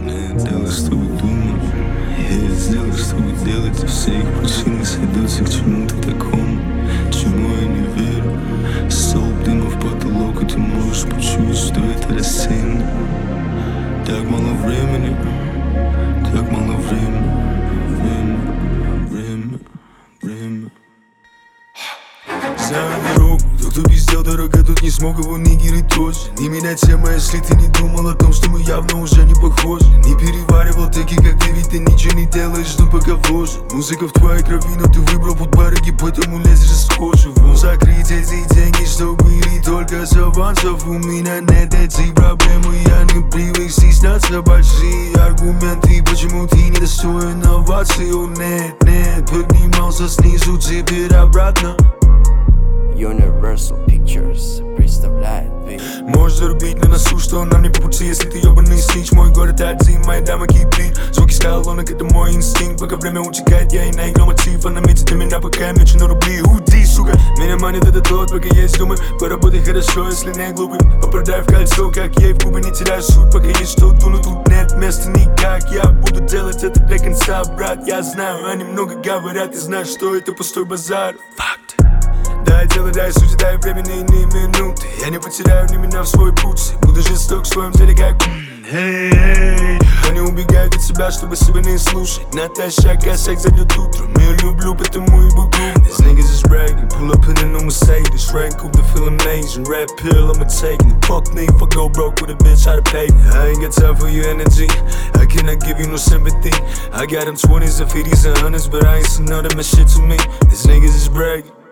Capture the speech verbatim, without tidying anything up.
Не делай, чтобы думать, я сделал, чтобы делать. И все их причины сойдутся к чему-то такому, чему я не верю. Столб дыма в потолок, и ты можешь почуять, что это рассеяно. Так мало времени, так мало времени. Время, время, время. Знаю дорогу, тот, кто пиздел дорого, тот не смог его нигерить тоже. Не менять тема, если ты не думал о том, что мы явно уже не похожи. Не переваривал такие, как ты, ведь ты ничего не делаешь, жду пока вложу. Музыка в твоей крови, но ты выбрал путь барыги, поэтому лезешь из кожи. Закрыть эти деньги, что были только с авансов. У меня нет этих проблем, и я не привык стесняться. Большие аргументы, почему ты не достоин овации. О нет, нет, поднимался снизу, теперь обратно. Universal Pictures представляет бит. Можешь зарубить на носу, что нам не по пути, если ты ёбаный снич. Мой город один, моя дама кипит. Звуки скалолонок, это мой инстинкт. Пока время утекает, я и на игру мотив. Она метит на меня, пока я мечу на рубли. Уйди, сука, меня манит это тот, пока есть думай. Поработай хорошо, если не глупый. Попадай в кольцо, как ей в губы, не теряй суть. Пока есть что, но тут нет места никак. Я буду делать это до конца, брат. Я знаю, они много говорят, и знаю, что это пустой базар. Факт. Дай дело, дай сути, дай времени, не минуты. Я не потеряю ни меня в свой путь. Буду жесток в своем деле, как Эй, эй. Они убегают от себя, чтобы себя не слушать. Натощак, а секс зайдет утром. Я люблю, потому и буду. These niggas is bragging, pull up in a new Mercedes. Rank up, they feel amazing. Red pill, I'ma take it. Fuck me if I go broke with a bitch, how to pay me. I ain't got time for your energy, I cannot give you no sympathy. I got them twenties and fifties and hundreds, but I ain't seen none of my shit to me. These niggas is bragging.